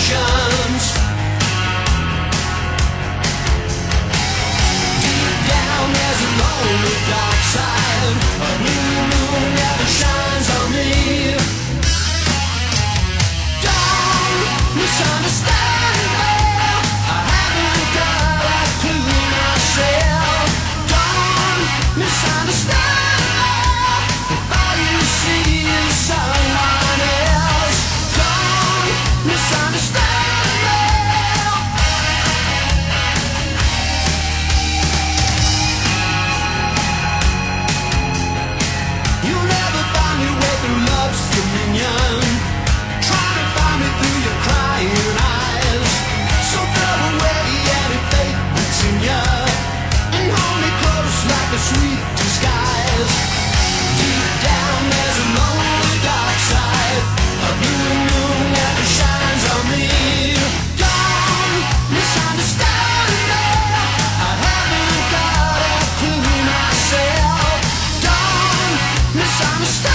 emotions. Deep down there's a lonely dark side. A blue moon never shines on me. Don't misunderstand me. I haven't got a clue myself. Don't misunderstand me. If all you see is someone else, don't misunderstand me. You'll never find your way through love's dominion. Try to find me through your crying eyes. So throw away any faith that's in you and hold me close like a sweet disguise. Deep down there's a lonely dark side. A blue moon never shines on me. Don't misunderstand me. I haven't got a clue myself. Don't misunderstand.